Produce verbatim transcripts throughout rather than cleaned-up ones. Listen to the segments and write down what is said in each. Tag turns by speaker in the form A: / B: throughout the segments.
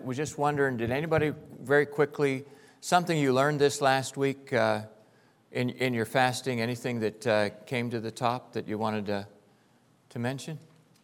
A: was just wondering, did anybody very quickly, something you learned this last week uh, in, in your fasting, anything that uh, came to the top that you wanted to, to mention?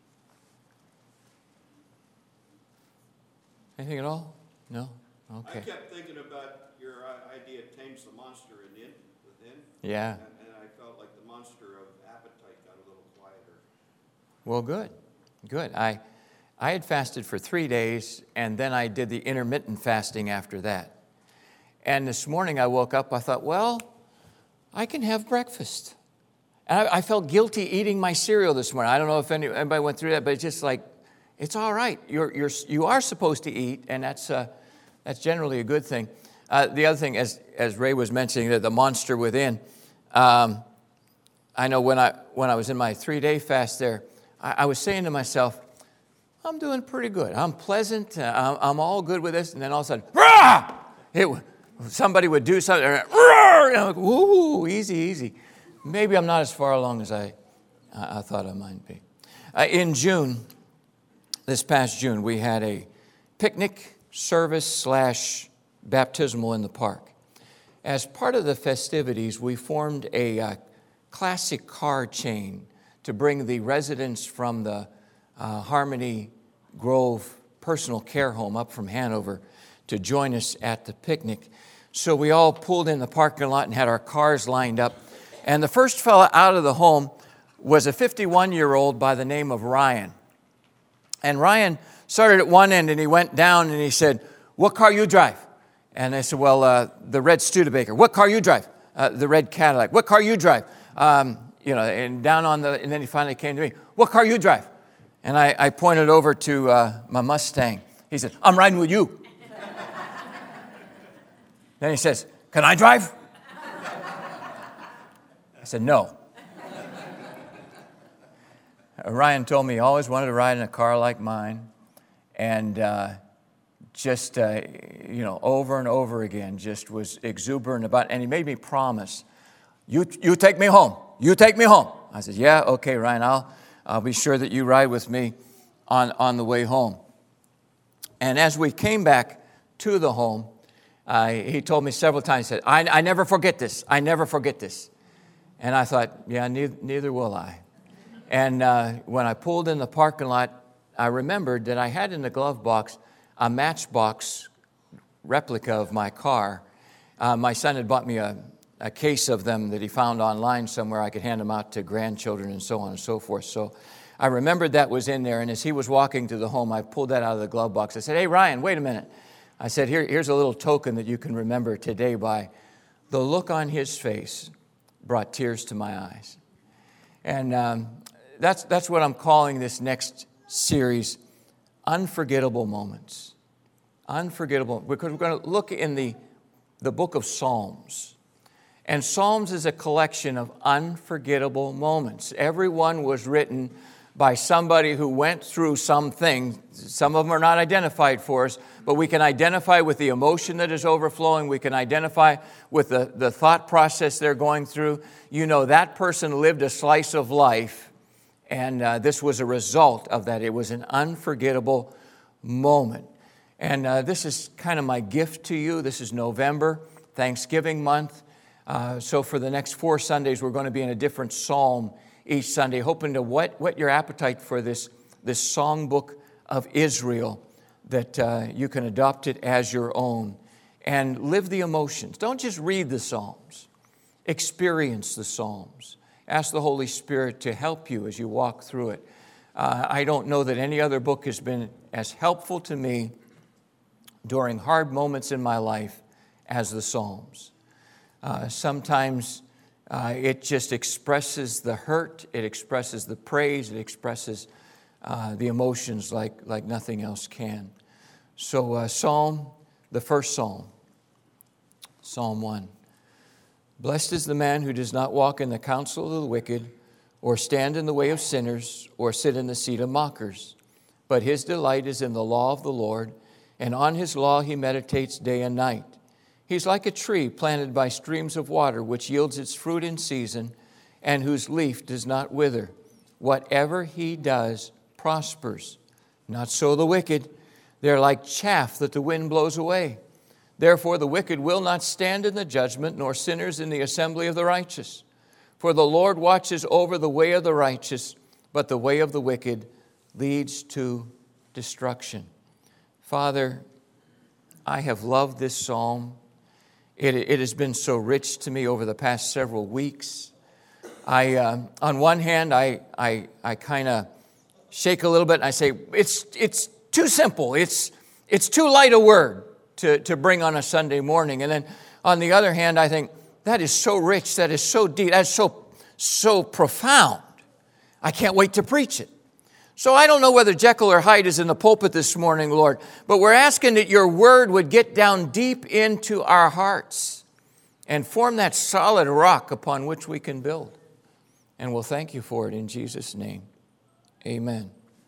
A: Anything at all? No? Okay.
B: I kept thinking about your idea, tames the monster within.
A: Yeah.
B: And, and I felt like the monster of appetite got a little quieter.
A: Well, good. Good. I I had fasted for three days, and then I did the intermittent fasting after that. And this morning I woke up, I thought, well, I can have breakfast. And I, I felt guilty eating my cereal this morning. I don't know if any, anybody went through that, but it's just like, it's all right. You're, you're, you are supposed to eat, and that's, uh, that's generally a good thing. Uh, the other thing, as, as Ray was mentioning, that the monster within, um, I know when I, when I was in my three-day fast there, I, I was saying to myself, I'm doing pretty good. I'm pleasant. Uh, I'm, I'm all good with this. And then all of a sudden, rah! It, somebody would do something, and I'm like, woo, easy, easy. Maybe I'm not as far along as I, I, I thought I might be. Uh, in June, this past June, we had a picnic service slash baptismal in the park. As part of the festivities, we formed a uh, classic car chain to bring the residents from the uh, Harmony Grove Personal Care Home up from Hanover to join us at the picnic. So we all pulled in the parking lot and had our cars lined up. And the first fella out of the home was a fifty-one-year-old by the name of Ryan. And Ryan started at one end and he went down and he said, "What car you drive?" And I said, "Well, uh, the red Studebaker." "What car you drive?" Uh, the red Cadillac." "What car you drive?" Um, you know, and down on the, and then he finally came to me. "What car you drive?" And I, I pointed over to uh, my Mustang. He said, "I'm riding with you." Then he says, "Can I drive?" I said, "No." Ryan told me he always wanted to ride in a car like mine. And uh, just, uh, you know, over and over again, just was exuberant about it. And he made me promise, you, you take me home. You take me home. I said, "Yeah, okay, Ryan, I'll, I'll be sure that you ride with me on, on the way home." And as we came back to the home, uh, he told me several times, he said, I, I never forget this. I never forget this. And I thought, yeah, neither, neither will I. And uh, when I pulled in the parking lot, I remembered that I had in the glove box a Matchbox replica of my car. Uh, my son had bought me a, a case of them that he found online somewhere. I could hand them out to grandchildren and so on and so forth. So I remembered that was in there. And as he was walking to the home, I pulled that out of the glove box. I said, "Hey, Ryan, wait a minute." I said, Here, here's a little token that you can remember today by. The look on his face brought tears to my eyes. And um, that's, that's what I'm calling this next series, Unforgettable Moments. Unforgettable, because we're going to look in the, the book of Psalms. And Psalms is a collection of unforgettable moments. Every one was written by somebody who went through something. Some of them are not identified for us, but we can identify with the emotion that is overflowing. We can identify with the, the thought process they're going through. You know, that person lived a slice of life. And uh, this was a result of that. It was an unforgettable moment. And uh, this is kind of my gift to you. This is November, Thanksgiving month. Uh, so for the next four Sundays, we're going to be in a different psalm each Sunday, hoping to whet, whet your appetite for this, this songbook of Israel, that uh, you can adopt it as your own and live the emotions. Don't just read the Psalms. Experience the Psalms. Ask the Holy Spirit to help you as you walk through it. Uh, I don't know that any other book has been as helpful to me during hard moments in my life as the Psalms. Uh, sometimes uh, it just expresses the hurt, it expresses the praise, it expresses uh, the emotions like, like nothing else can. So uh, Psalm, the first Psalm, Psalm one. Blessed is the man who does not walk in the counsel of the wicked, or stand in the way of sinners, or sit in the seat of mockers. But his delight is in the law of the Lord, and on his law he meditates day and night. He's like a tree planted by streams of water, which yields its fruit in season, and whose leaf does not wither. Whatever he does prospers. Not so the wicked. They're like chaff that the wind blows away. Therefore the wicked will not stand in the judgment, nor sinners in the assembly of the righteous. For the Lord watches over the way of the righteous, but the way of the wicked leads to destruction. Father, I have loved this psalm. It, it has been so rich to me over the past several weeks. I, uh, on one hand, I, I, I kind of shake a little bit and I say, it's, it's too simple. It's, it's too light a word to, to bring on a Sunday morning. And then on the other hand, I think, that is so rich, that is so deep, that's so, so profound. I can't wait to preach it. So I don't know whether Jekyll or Hyde is in the pulpit this morning, Lord, but we're asking that your word would get down deep into our hearts and form that solid rock upon which we can build. And we'll thank you for it in Jesus' name. Amen.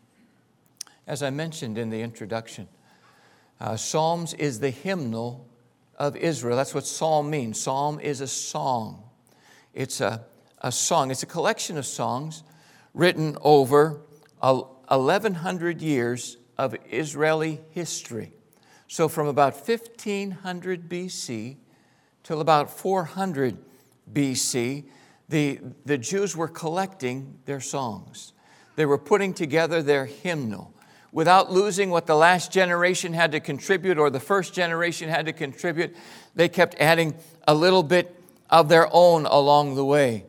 A: As I mentioned in the introduction, uh, Psalms is the hymnal of Israel. That's what psalm means. Psalm is a song. It's a, a song. It's a collection of songs written over eleven hundred years of Israeli history. So from about fifteen hundred B C till about four hundred B C, the, the Jews were collecting their songs. They were putting together their hymnal without losing what the last generation had to contribute or the first generation had to contribute. They kept adding a little bit of their own along the way.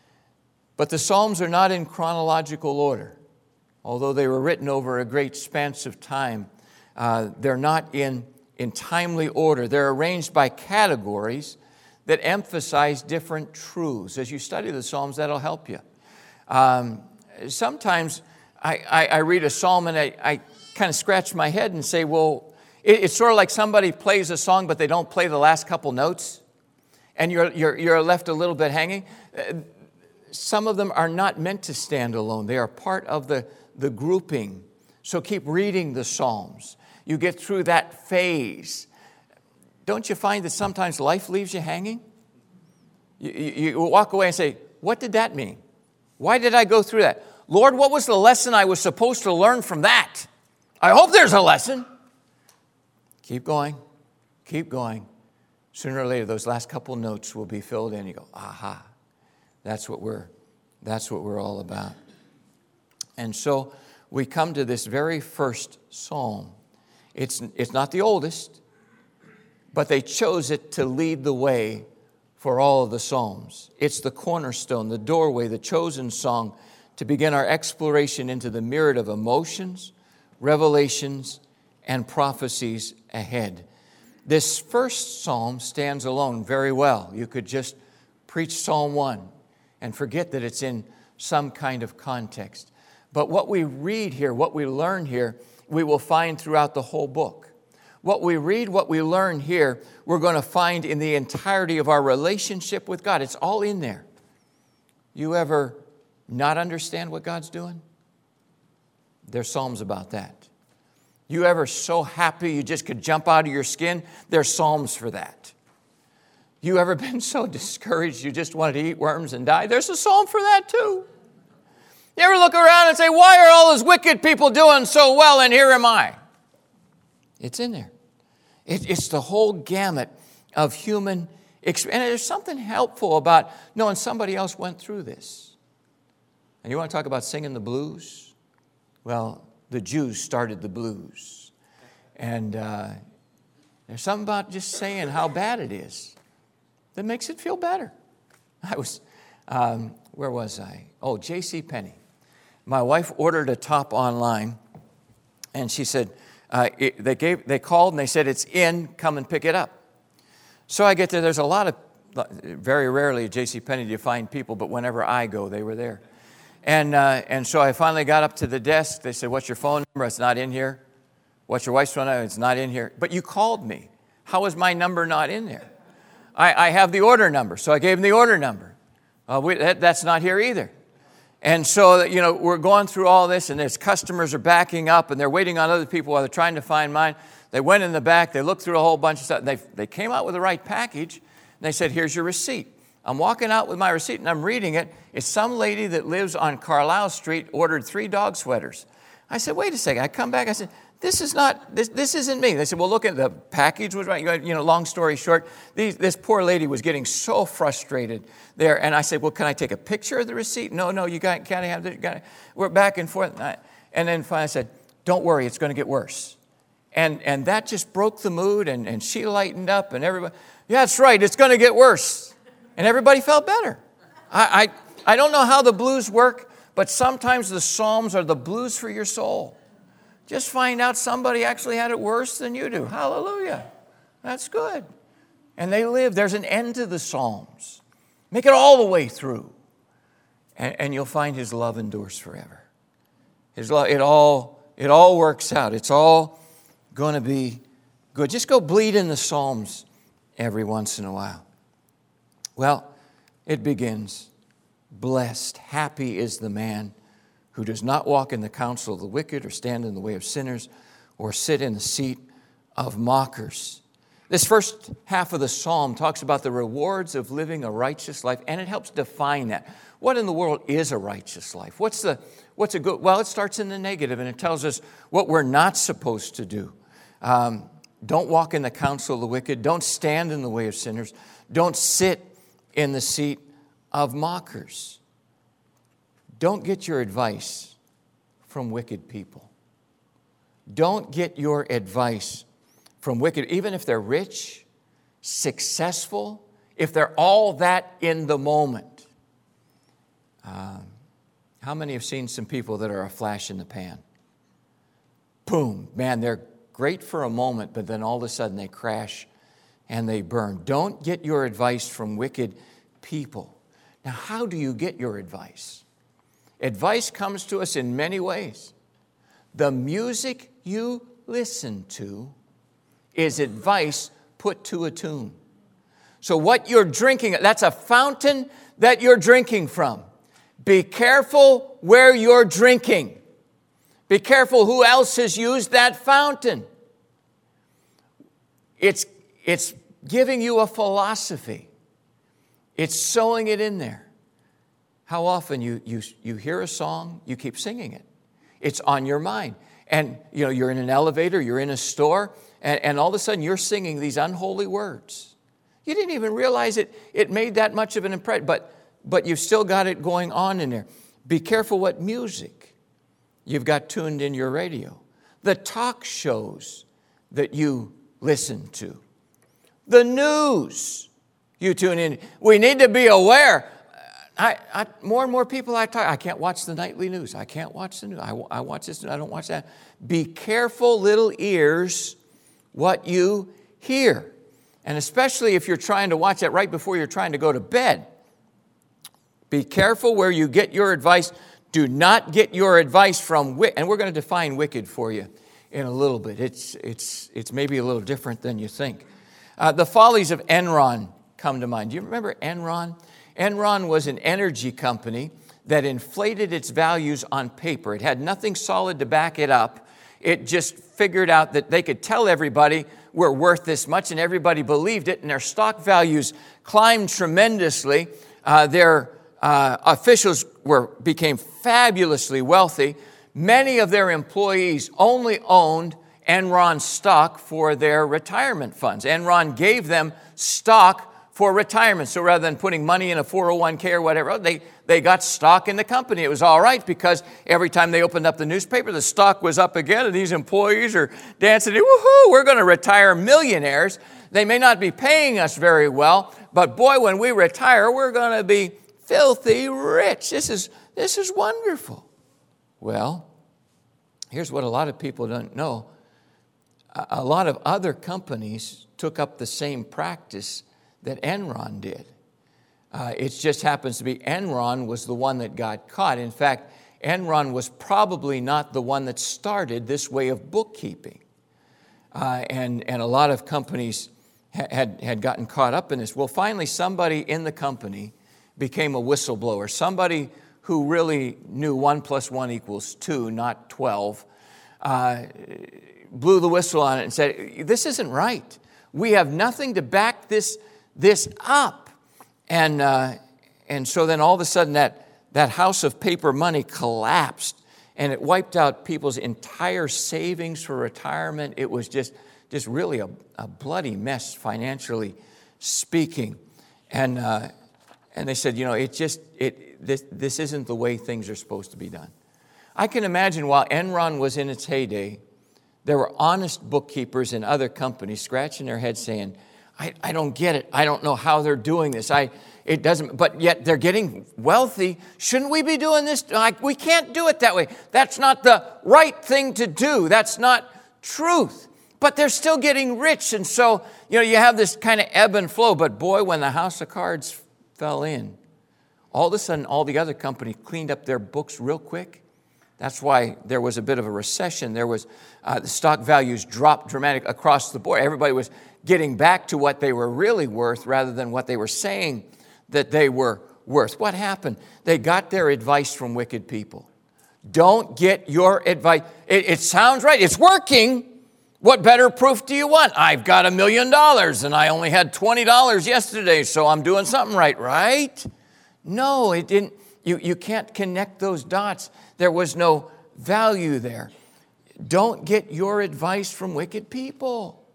A: But the Psalms are not in chronological order. Although they were written over a great span of time, uh, they're not in, in timely order. They're arranged by categories that emphasize different truths. As you study the Psalms, that'll help you. Um, sometimes I, I, I read a psalm and I, I kind of scratch my head and say, well, it, it's sort of like somebody plays a song, but they don't play the last couple notes, and you're, you're, you're left a little bit hanging. Some of them are not meant to stand alone. They are part of the, the grouping. So keep reading the Psalms. You get through that phase. Don't you find that sometimes life leaves you hanging? You, you, you walk away and say, what did that mean? Why did I go through that? Lord, what was the lesson I was supposed to learn from that? I hope there's a lesson. Keep going. Keep going. Sooner or later, those last couple notes will be filled in. You go, aha. That's what we're, that's what we're all about. And so we come to this very first psalm. It's, it's not the oldest, but they chose it to lead the way for all of the psalms. It's the cornerstone, the doorway, the chosen song to begin our exploration into the myriad of emotions, revelations, and prophecies ahead. This first psalm stands alone very well. You could just preach Psalm one and forget that it's in some kind of context. But what we read here, what we learn here, we will find throughout the whole book. What we read, what we learn here, we're going to find in the entirety of our relationship with God. It's all in there. You ever not understand what God's doing? There's psalms about that. You ever so happy you just could jump out of your skin? There's psalms for that. You ever been so discouraged you just wanted to eat worms and die? There's a psalm for that too. You ever look around and say, why are all those wicked people doing so well and here am I? It's in there. It, it's the whole gamut of human experience. And there's something helpful about knowing somebody else went through this. And you want to talk about singing the blues? Well, the Jews started the blues. And uh, there's something about just saying how bad it is that makes it feel better. I was, um, where was I? Oh, J C Penney. My wife ordered a top online, and she said, uh, it, they gave, they called and they said, it's in, come and pick it up. So I get there, there's a lot of, very rarely at J C Penney do you find people, but whenever I go, they were there. And uh, and so I finally got up to the desk. They said, what's your phone number? It's not in here. What's your wife's phone number? It's not in here. But you called me. How is my number not in there? I, I have the order number. So I gave them the order number. Uh, we, that, that's not here either. And so, you know, we're going through all this, and there's customers are backing up, and they're waiting on other people while they're trying to find mine. They went in the back. They looked through a whole bunch of stuff. They, they came out with the right package, and they said, here's your receipt. I'm walking out with my receipt, and I'm reading it. It's some lady that lives on Carlisle Street ordered three dog sweaters. I said, wait a second. I come back. I said, this is not, this, this isn't me. They said, well, look at the package was right. You know, long story short, these, this poor lady was getting so frustrated there. And I said, well, can I take a picture of the receipt? No, no, you got, can't have it. You got, we're back and forth. And, I, and then finally I said, don't worry, it's going to get worse. And, and that just broke the mood, and, and she lightened up, and everybody, yeah, that's right, it's going to get worse. And everybody felt better. I, I, I don't know how the blues work, but sometimes the Psalms are the blues for your soul. Just find out somebody actually had it worse than you do. Hallelujah. That's good. And they live. There's an end to the Psalms. Make it all the way through. And, and you'll find His love endures forever. His love, it all, it all works out. It's all going to be good. Just go bleed in the Psalms every once in a while. Well, it begins. Blessed, happy is the man who does not walk in the counsel of the wicked, or stand in the way of sinners, or sit in the seat of mockers. This first half of the psalm talks about the rewards of living a righteous life, and it helps define that. What in the world is a righteous life? What's the what's a good? Well, it starts in the negative, and it tells us what we're not supposed to do. Um, don't walk in the counsel of the wicked. Don't stand in the way of sinners. Don't sit in the seat of mockers. Don't get your advice from wicked people. Don't get your advice from wicked, even if they're rich, successful, if they're all that in the moment. Um, how many have seen some people that are a flash in the pan? Boom, man, they're great for a moment, but then all of a sudden they crash and they burn. Don't get your advice from wicked people. Now, how do you get your advice? Advice comes to us in many ways. The music you listen to is advice put to a tune. So what you're drinking, that's a fountain that you're drinking from. Be careful where you're drinking. Be careful who else has used that fountain. It's, it's giving you a philosophy. It's sowing it in there. How often you, you, you hear a song, you keep singing it. It's on your mind. And you know, you're in an elevator, you're in a store, and, and all of a sudden you're singing these unholy words. You didn't even realize it, it made that much of an impression, but, but you've still got it going on in there. Be careful what music you've got tuned in your radio. The talk shows that you listen to. The news you tune in. We need to be aware. I, I, more and more people I talk, I can't watch the nightly news. I can't watch the news. I, I watch this, I don't watch that. Be careful, little ears, what you hear. And especially if you're trying to watch that right before you're trying to go to bed. Be careful where you get your advice. Do not get your advice from wicked. And we're going to define wicked for you in a little bit. It's, it's, it's maybe a little different than you think. Uh, the follies of Enron come to mind. Do you remember Enron? Enron was an energy company that inflated its values on paper. It had nothing solid to back it up. It just figured out that they could tell everybody we're worth this much, and everybody believed it, and their stock values climbed tremendously. Uh, their uh, officials were became fabulously wealthy. Many of their employees only owned Enron stock for their retirement funds. Enron gave them stock for retirement. So rather than putting money in a four oh one k or whatever, they, they got stock in the company. It was all right because every time they opened up the newspaper, the stock was up again, and these employees are dancing, woohoo, we're going to retire millionaires. They may not be paying us very well, but boy, when we retire, we're going to be filthy rich. This is, this is wonderful. Well, here's what a lot of people don't know. A, a lot of other companies took up the same practice that Enron did. Uh, it just happens to be Enron was the one that got caught. In fact, Enron was probably not the one that started this way of bookkeeping. Uh, and, and a lot of companies ha- had, had gotten caught up in this. Well, finally, somebody in the company became a whistleblower, somebody who really knew one plus one equals two, not twelve, uh, blew the whistle on it and said, this isn't right. We have nothing to back this this up. And uh, and so then all of a sudden that, that house of paper money collapsed, And it wiped out people's entire savings for retirement. It was just, just really a, a bloody mess financially speaking. And uh, and they said, you know, it just, it this, this isn't the way things are supposed to be done. I can imagine while Enron was in its heyday, there were honest bookkeepers in other companies scratching their heads saying, I, I don't get it. I don't know how they're doing this. I it doesn't, but yet they're getting wealthy. Shouldn't we be doing this? Like, we can't do it that way. That's not the right thing to do. That's not truth. But they're still getting rich. And so, you know, you have this kind of ebb and flow. But boy, when the house of cards fell in, all of a sudden, all the other companies cleaned up their books real quick. That's why there was a bit of a recession. There was, uh, the stock values dropped dramatically across the board. Everybody was getting back to what they were really worth rather than what they were saying that they were worth. What happened? They got their advice from wicked people. Don't get your advice. It, it sounds right. It's working. What better proof do you want? I've got a million dollars and I only had twenty dollars yesterday, so I'm doing something right, right? No, it didn't. You, you can't connect those dots. There was no value there. Don't get your advice from wicked people.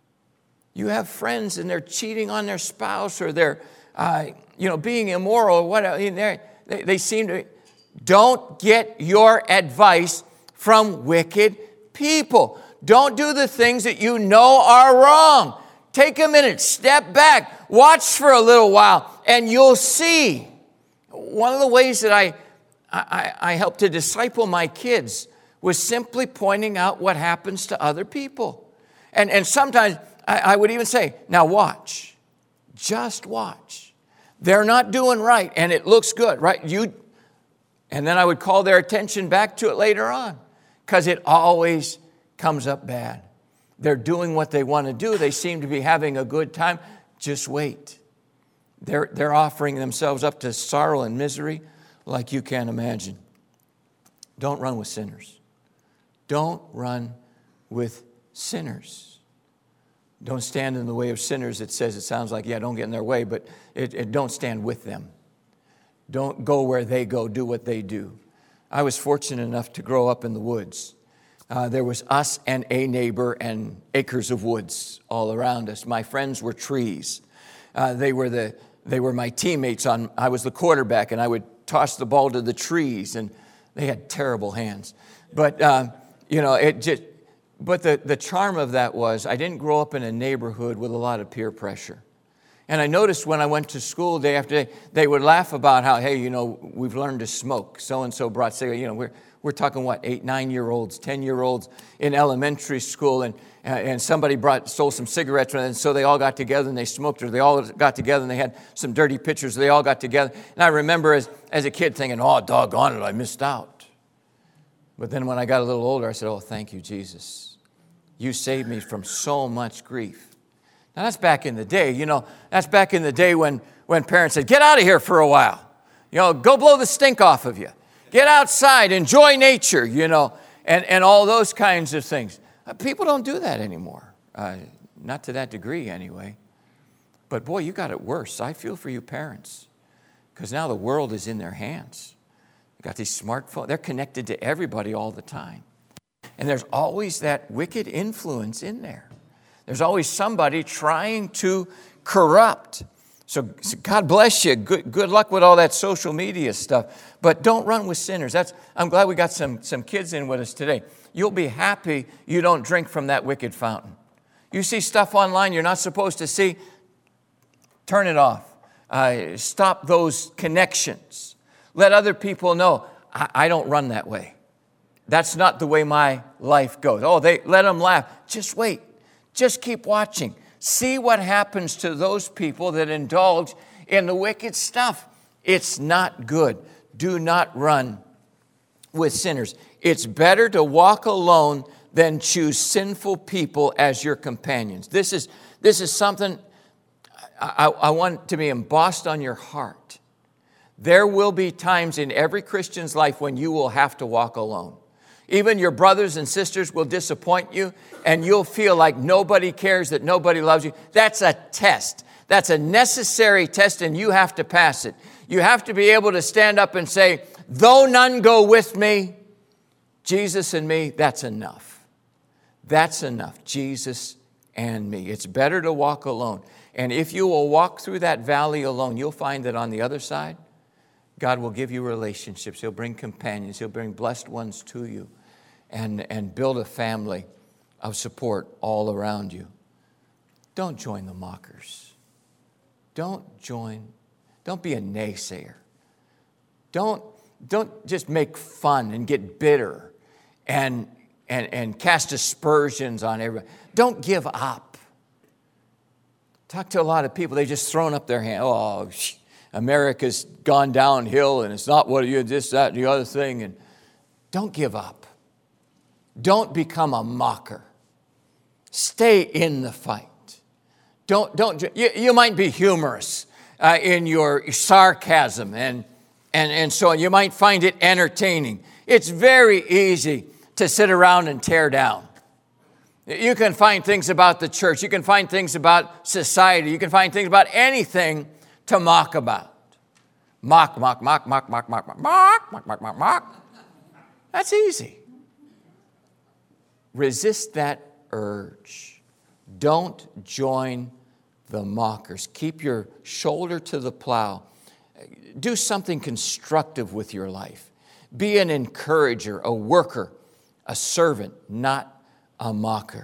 A: You have friends and they're cheating on their spouse or they're, uh, you know, being immoral or whatever. They, they seem to. Don't get your advice from wicked people. Don't do the things that you know are wrong. Take a minute, step back, watch for a little while, and you'll see. One of the ways that I, I, I help to disciple my kids was simply pointing out what happens to other people. And, and sometimes I, I would even say, now watch, just watch. They're not doing right, and it looks good, right? You, and then I would call their attention back to it later on, because it always comes up bad. They're doing what they want to do. They seem to be having a good time. Just wait. They're, they're offering themselves up to sorrow and misery like you can't imagine. Don't run with sinners. Don't run with sinners. Don't stand in the way of sinners. It says, it sounds like, yeah, don't get in their way, but it, it, don't stand with them. Don't go where they go, do what they do. I was fortunate enough to grow up in the woods. Uh, there was us and a neighbor and acres of woods all around us. My friends were trees. Uh, they were the they were my teammates. On I was the quarterback, and I would toss the ball to the trees, and they had terrible hands. But uh, you know, it just. But the, the charm of that was I didn't grow up in a neighborhood with a lot of peer pressure. And I noticed when I went to school day after day, they would laugh about how, hey, you know, we've learned to smoke. So-and-so brought cigarettes. You know, we're, we're talking, what, eight, nine-year-olds, ten-year-olds in elementary school. And, and somebody brought stole some cigarettes. And so they all got together and they smoked. Or they all got together and they had some dirty pictures. They all got together. And I remember as, as a kid thinking, oh, doggone it, I missed out. But then when I got a little older, I said, oh, thank you, Jesus. You saved me from so much grief. Now, that's back in the day. You know, that's back in the day when, when parents said, get out of here for a while. You know, go blow the stink off of you. Get outside, enjoy nature, you know, and, and all those kinds of things. Uh, people don't do that anymore. Uh, not to that degree, anyway. But, boy, you got it worse. I feel for you parents because now the world is in their hands. They got these smartphones. They're connected to everybody all the time. And there's always that wicked influence in there. There's always somebody trying to corrupt. So, so God bless you. Good, good luck with all that social media stuff. But don't run with sinners. That's, I'm glad we got some, some kids in with us today. You'll be happy you don't drink from that wicked fountain. You see stuff online you're not supposed to see, turn it off. Uh, stop those connections. Let other people know, I, I don't run that way. That's not the way my life goes. Oh, they let them laugh. Just wait. Just keep watching. See what happens to those people that indulge in the wicked stuff. It's not good. Do not run with sinners. It's better to walk alone than choose sinful people as your companions. This is, this is something I, I want to be embossed on your heart. There will be times in every Christian's life when you will have to walk alone. Even your brothers and sisters will disappoint you, and you'll feel like nobody cares, that nobody loves you. That's a test. That's a necessary test, and you have to pass it. You have to be able to stand up and say, though none go with me, Jesus and me, that's enough. That's enough. Jesus and me. It's better to walk alone. And if you will walk through that valley alone, you'll find that on the other side, God will give you relationships. He'll bring companions. He'll bring blessed ones to you and, and build a family of support all around you. Don't join the mockers. Don't join. Don't be a naysayer. Don't, don't just make fun and get bitter and, and, and cast aspersions on everybody. Don't give up. Talk to a lot of people. They've just thrown up their hand. Oh, America's gone downhill and it's not what you this, that, and the other thing. And don't give up. Don't become a mocker. Stay in the fight. Don't, don't, you, you might be humorous uh, in your sarcasm and, and, and so on. You might find it entertaining. It's very easy to sit around and tear down. You can find things about the church. You can find things about society. You can find things about anything to mock about. Mock, mock, mock, mock, mock, mock, mock, mock, mock, mock, mock, mock. That's easy. Resist that urge. Don't join the mockers. Keep your shoulder to the plow. Do something constructive with your life. Be an encourager, a worker, a servant, not a mocker.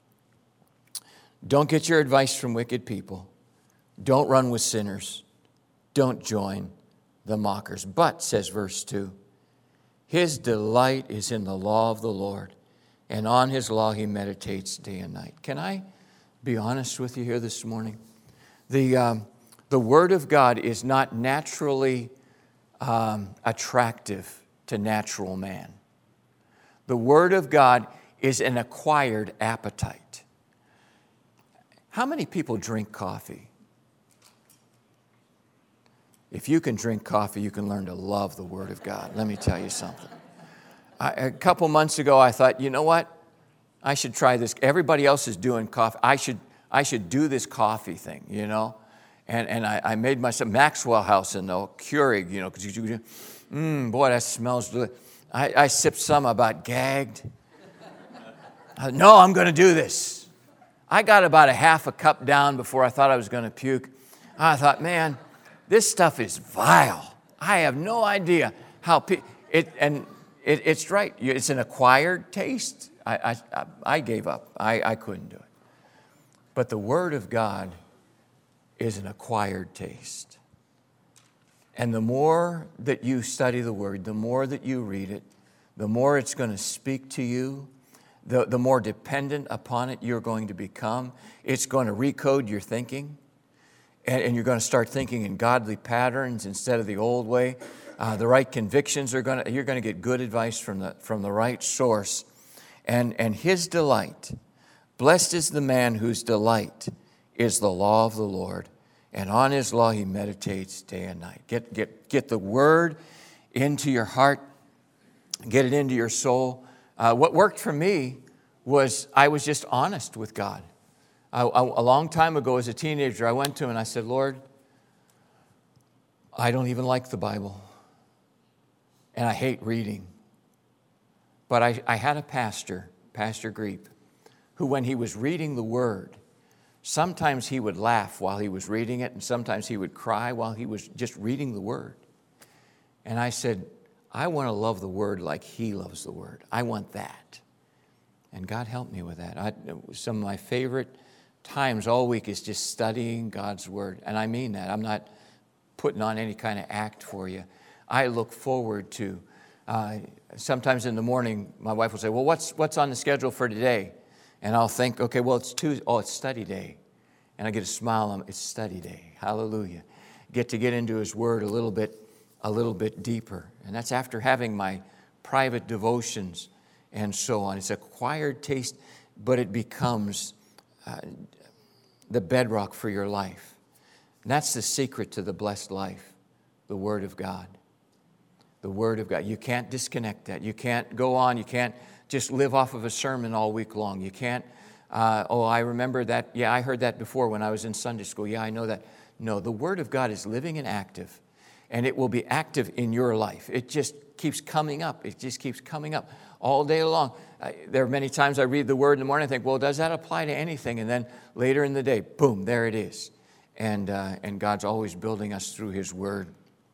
A: Don't get your advice from wicked people. Don't run with sinners. Don't join the mockers. But, says verse two, his delight is in the law of the Lord, and on his law he meditates day and night. Can I be honest with you here this morning? The, um, the Word of God is not naturally um, attractive to natural man. The Word of God is an acquired appetite. How many people drink coffee? If you can drink coffee, you can learn to love the Word of God. Let me tell you something. I, a couple months ago, I thought, you know what? I should try this. Everybody else is doing coffee. I should, I should do this coffee thing, you know? And, and I, I made myself Maxwell House in the Keurig, you know, because you do, mmm, boy, that smells good. I, I sipped some, about gagged. I, no, I'm going to do this. I got about a half a cup down before I thought I was going to puke. I thought, man, this stuff is vile. I have no idea how pe- it and it, it's right. It's an acquired taste. I I, I gave up. I, I couldn't do it. But the Word of God is an acquired taste. And the more that you study the Word, the more that you read it, the more it's going to speak to you, the, the more dependent upon it you're going to become. It's going to recode your thinking. And, and you're going to start thinking in godly patterns instead of the old way. Uh, the right convictions are going to, you're going to get good advice from the, from the right source. And, and his delight, blessed is the man whose delight is the law of the Lord. And on his law he meditates day and night. Get, get, get the Word into your heart. Get it into your soul. Uh, what worked for me was I was just honest with God. I, I, a long time ago as a teenager, I went to him and I said, Lord, I don't even like the Bible. And I hate reading. But I, I had a pastor, Pastor Greep, who when he was reading the Word, sometimes he would laugh while he was reading it, and sometimes he would cry while he was just reading the Word. And I said, I want to love the Word like he loves the Word. I want that. And God helped me with that. I, some of my favorite times all week is just studying God's Word. And I mean that. I'm not putting on any kind of act for you. I look forward to, uh, sometimes in the morning, my wife will say, well, what's, what's on the schedule for today? And I'll think, okay, well, it's Tuesday. Oh, it's study day. And I get a smile on, it's study day. Hallelujah. Get to get into His Word a little bit, a little bit deeper. And that's after having my private devotions and so on. It's acquired taste, but it becomes uh, the bedrock for your life. And that's the secret to the blessed life, the Word of God. The Word of God. You can't disconnect that. You can't go on. You can't just live off of a sermon all week long. You can't, uh, oh, I remember that. Yeah, I heard that before when I was in Sunday school. Yeah, I know that. No, the Word of God is living and active. and it will be active in your life. It just keeps coming up. It just keeps coming up all day long. I, there are many times I read the Word in the morning and think, well, does that apply to anything? And then later in the day, boom, there it is. And, uh, and God's always building us through His Word.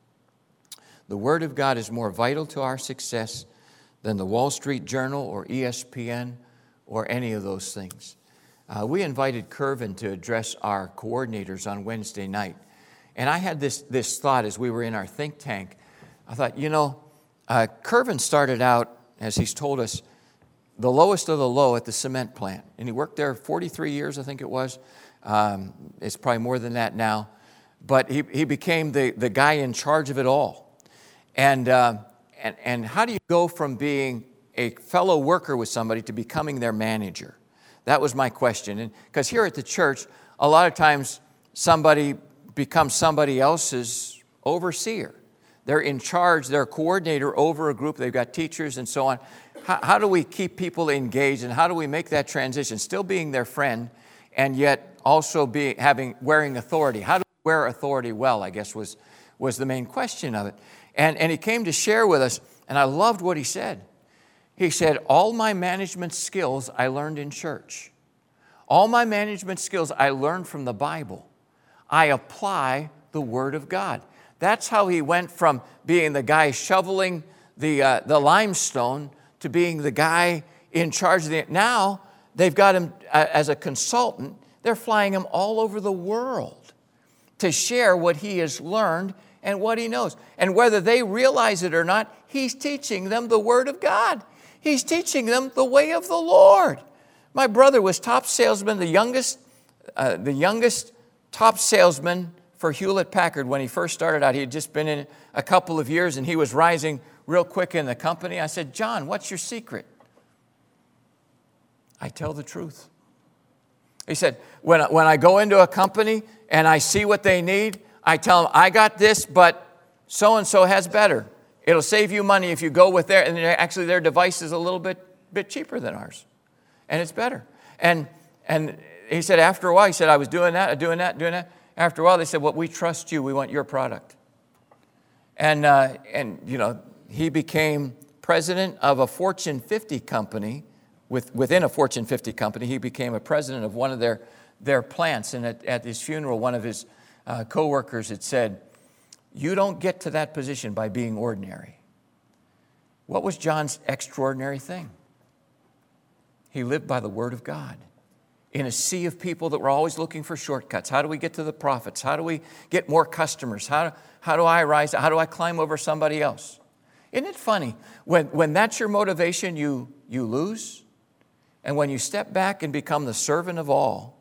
A: The Word of God is more vital to our success than the Wall Street Journal or E S P N or any of those things. Uh, we invited Curvin to address our coordinators on Wednesday night. And I had this, this thought as we were in our think tank. I thought, you know, uh, Curvin started out, as he's told us, the lowest of the low at the cement plant. And he worked there forty-three years, I think it was. Um, it's probably more than that now. But he, he became the, the guy in charge of it all. And, uh, and, and how do you go from being a fellow worker with somebody to becoming their manager? That was my question. And because here at the church, a lot of times somebody becomes somebody else's overseer. They're in charge, they're a coordinator over a group, they've got teachers and so on. How, how do we keep people engaged, and how do we make that transition? Still being their friend, and yet also be, having, wearing authority. How do we wear authority well, I guess was, was the main question of it. And, and he came to share with us, and I loved what he said. He said, all my management skills I learned in church. All my management skills I learned from the Bible. I apply the Word of God. That's how he went from being the guy shoveling the, uh, the limestone to being the guy in charge of the... Now, they've got him uh, as a consultant. They're flying him all over the world to share what he has learned and what he knows. And whether they realize it or not, he's teaching them the Word of God. He's teaching them the way of the Lord. My brother was top salesman, the youngest, uh, the youngest top salesman for Hewlett-Packard when he first started out. He had just been in a couple of years, and he was rising real quick in the company. I said, John, what's your secret? I tell the truth. He said, when, when I go into a company and I see what they need, I tell them, I got this, but so-and-so has better. It'll save you money if you go with their, and actually their device is a little bit, bit cheaper than ours. And it's better. And, and he said, after a while, he said, I was doing that, doing that, doing that. After a while, they said, well, we trust you. We want your product. And, uh, and you know, he became president of a Fortune fifty company. With, within a Fortune fifty company, he became a president of one of their, their plants. And at, at his funeral, one of his uh, co-workers had said, you don't get to that position by being ordinary. What was John's extraordinary thing? He lived by the Word of God. In a sea of people that were always looking for shortcuts. How do we get to the profits? How do we get more customers? How, how do I rise? How do I climb over somebody else? Isn't it funny? When, when that's your motivation, you, you lose. And when you step back and become the servant of all,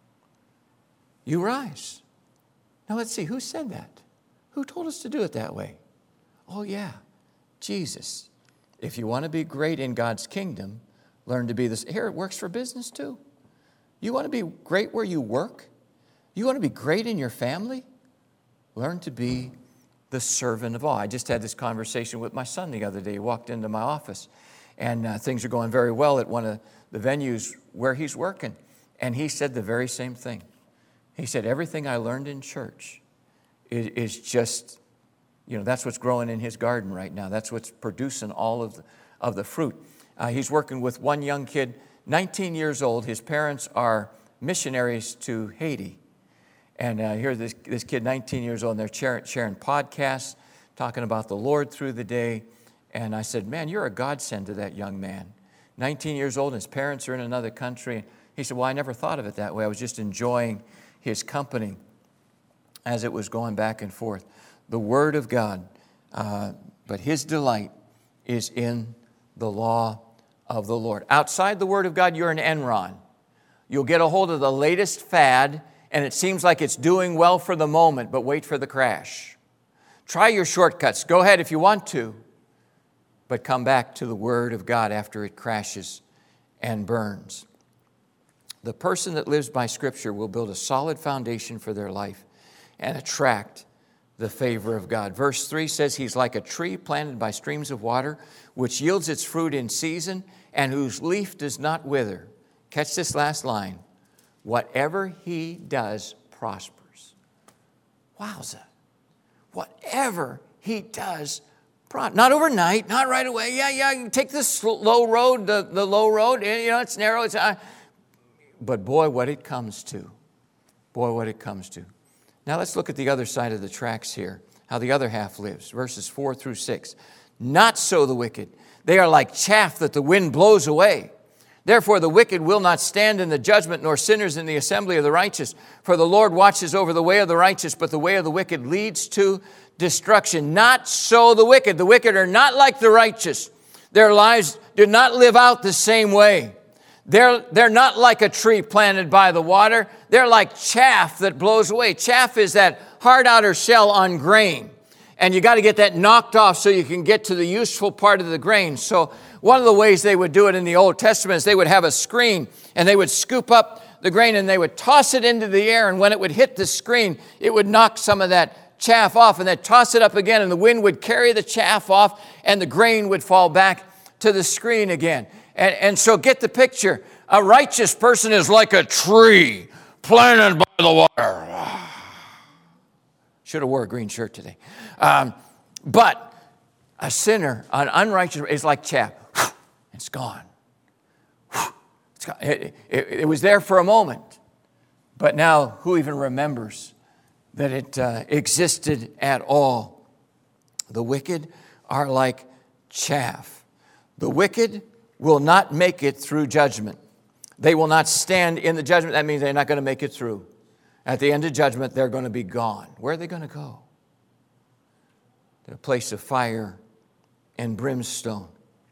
A: you rise. Now let's see, who said that? Who told us to do it that way? Oh yeah, Jesus. If you want to be great in God's kingdom, learn to be this. Here, it works for business too. You want to be great where you work? You want to be great in your family? Learn to be the servant of all. I just had this conversation with my son the other day. He walked into my office, and uh, things are going very well at one of the venues where he's working. And he said the very same thing. He said, everything I learned in church is, is just, you know, that's what's growing in his garden right now. That's what's producing all of the, of the fruit. Uh, he's working with one young kid, nineteen years old. His parents are missionaries to Haiti. And uh, here's this, this kid, nineteen years old, and they're sharing, sharing podcasts, talking about the Lord through the day. And I said, man, you're a godsend to that young man. nineteen years old, and his parents are in another country. He said, well, I never thought of it that way. I was just enjoying his company as it was going back and forth. The Word of God. Uh, but his delight is in the law of the Lord. Outside the Word of God, you're an Enron. You'll get a hold of the latest fad, and it seems like it's doing well for the moment, but wait for the crash. Try your shortcuts. Go ahead if you want to, but come back to the Word of God after it crashes and burns. The person that lives by Scripture will build a solid foundation for their life and attract the favor of God. Verse three says, he's like a tree planted by streams of water, which yields its fruit in season and whose leaf does not wither. Catch this last line. Whatever he does prospers. Wowza. whatever he does, not overnight, not right away. Yeah, yeah, you take this low road, the, the low road, and, you know, it's narrow. It's, uh, but boy, what it comes to. Boy, what it comes to. Now let's look at the other side of the tracks here, how the other half lives, verses four through six. Not so the wicked. They are like chaff that the wind blows away. Therefore the wicked will not stand in the judgment, nor sinners in the assembly of the righteous. For the Lord watches over the way of the righteous, but the way of the wicked leads to destruction. Not so the wicked. The wicked are not like the righteous. Their lives do not live out the same way. They're, they're not like a tree planted by the water. They're like chaff that blows away. Chaff is that hard outer shell on grain. And you got to get that knocked off so you can get to the useful part of the grain. So one of the ways they would do it in the Old Testament is they would have a screen and they would scoop up the grain and they would toss it into the air. And when it would hit the screen, it would knock some of that chaff off and then toss it up again. And the wind would carry the chaff off and the grain would fall back to the screen again. And, and so get the picture. A righteous person is like a tree planted by the water. Should have wore a green shirt today. Um, but a sinner, an unrighteous, is like chaff. It's gone. It's gone. It, it, it was there for a moment. But now, who even remembers that it uh, existed at all? The wicked are like chaff. The wicked will not make it through judgment. They will not stand in the judgment. That means they're not going to make it through. At the end of judgment, they're going to be gone. Where are they going to go? To a place of fire and brimstone.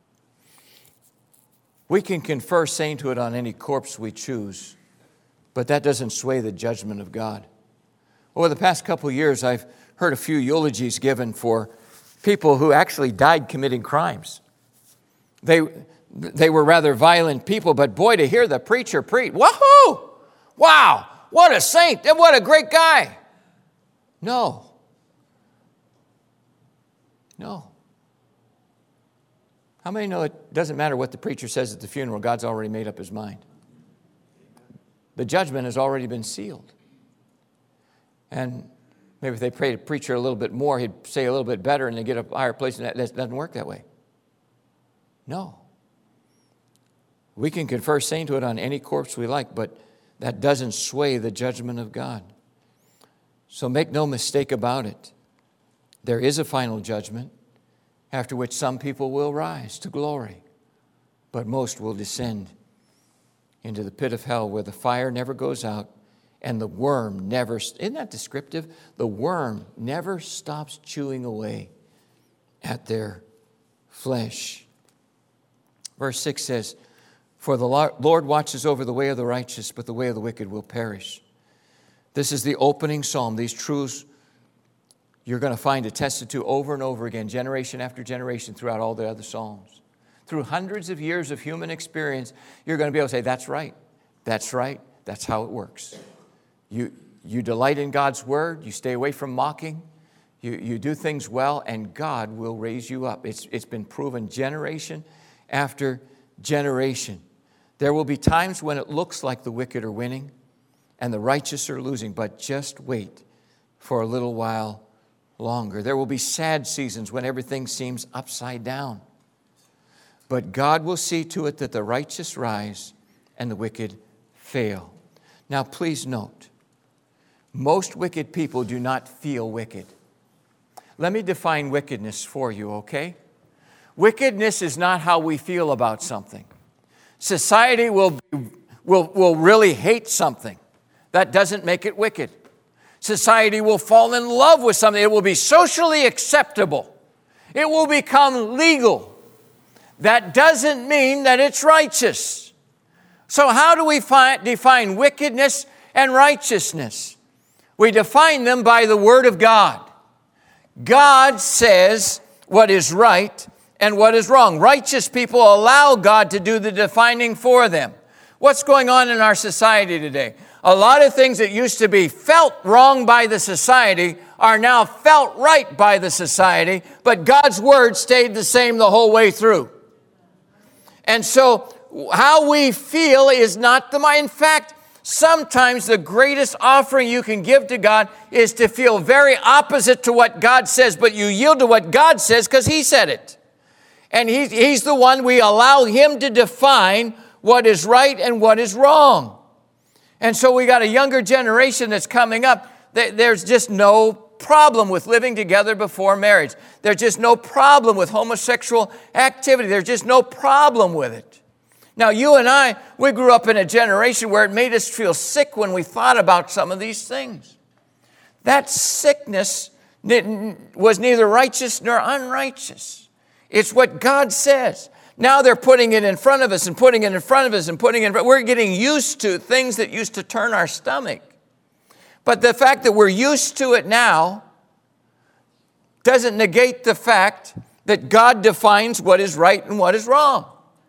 A: We can confer sainthood on any corpse we choose, but that doesn't sway the judgment of God. Over the past couple of years, I've heard a few eulogies given for people who actually died committing crimes. They, they were rather violent people, but boy, to hear the preacher preach, woohoo! Wow! What a saint! And what a great guy! No. No. How many know it doesn't matter what the preacher says at the funeral, God's already made up his mind? The judgment has already been sealed. And maybe if they prayed a preacher a little bit more, he'd say a little bit better and they get a higher place, and that doesn't work that way. No. We can confer sainthood on any corpse we like, but that doesn't sway the judgment of God. So make no mistake about it. There is a final judgment after which some people will rise to glory, but most will descend into the pit of hell where the fire never goes out and the worm never, isn't that descriptive? The worm never stops chewing away at their flesh. Verse six says, for the Lord watches over the way of the righteous, but the way of the wicked will perish. This is the opening psalm. These truths you're going to find attested to over and over again, generation after generation, throughout all the other psalms. Through hundreds of years of human experience, you're going to be able to say, that's right, that's right, that's how it works. You, you delight in God's word, you stay away from mocking, you, you do things well, and God will raise you up. It's, it's been proven generation after generation. There will be times when it looks like the wicked are winning and the righteous are losing, but just wait for a little while longer. There will be sad seasons when everything seems upside down. But God will see to it that the righteous rise and the wicked fail. Now, please note, most wicked people do not feel wicked. Let me define wickedness for you, okay? Wickedness is not how we feel about something. Society will, will, will really hate something. That doesn't make it wicked. Society will fall in love with something. It will be socially acceptable. It will become legal. That doesn't mean that it's righteous. So how do we find, define wickedness and righteousness? We define them by the Word of God. God says what is right and what is wrong. Righteous people allow God to do the defining for them. What's going on in our society today? A lot of things that used to be felt wrong by the society are now felt right by the society, but God's word stayed the same the whole way through. And so how we feel is not the mind. In fact, Sometimes the greatest offering you can give to God is to feel very opposite to what God says, but you yield to what God says because He said it. And he, He's the one, we allow Him to define what is right and what is wrong. And so we got a younger generation that's coming up. There's just no problem with living together before marriage. There's just no problem with homosexual activity. There's just no problem with it. Now, you and I, we grew up in a generation where it made us feel sick when we thought about some of these things. That sickness was neither righteous nor unrighteous. It's what God says. Now they're putting it in front of us and putting it in front of us and putting it in front. We're getting used to things that used to turn our stomach. But the fact that we're used to it now doesn't negate the fact that God defines what is right and what is wrong.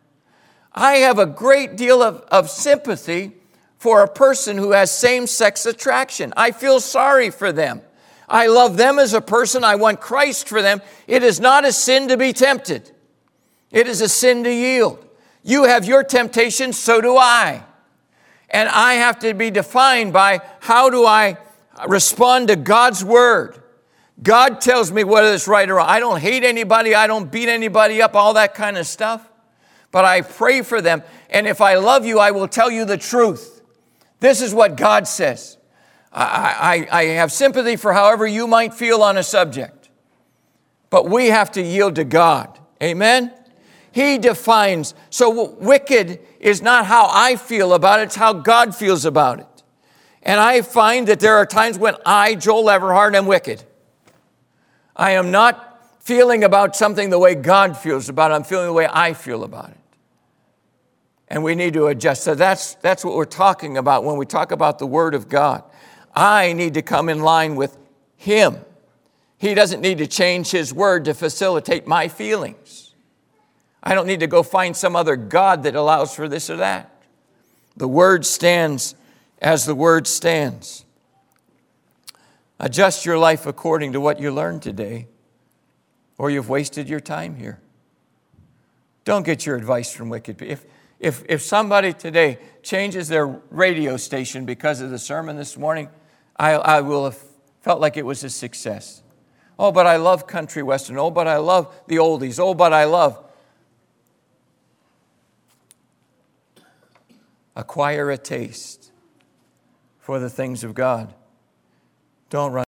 A: I have a great deal of, of sympathy for a person who has same-sex attraction. I feel sorry for them. I love them as a person. I want Christ for them. It is not a sin to be tempted. It is a sin to yield. You have your temptation, so do I. And I have to be defined by how do I respond to God's word. God tells me whether it's right or wrong. I don't hate anybody. I don't beat anybody up, all that kind of stuff. But I pray for them. And if I love you, I will tell you the truth. This is what God says. I, I, I have sympathy for however you might feel on a subject. But we have to yield to God. Amen? He defines. So wicked is not how I feel about it. It's how God feels about it. And I find that there are times when I, Joel Everhart, am wicked. I am not feeling about something the way God feels about it. I'm feeling the way I feel about it. And we need to adjust. So that's, that's what we're talking about when we talk about the Word of God. I need to come in line with Him. He doesn't need to change His Word to facilitate my feelings. I don't need to go find some other God that allows for this or that. The Word stands as the Word stands. Adjust your life according to what you learned today, or you've wasted your time here. Don't get your advice from wicked people. If, if, if somebody today changes their radio station because of the sermon this morning, I, I will have felt like it was a success. Oh, but I love country western. Oh, but I love the oldies. Oh, but I love. Acquire a taste for the things of God. Don't run.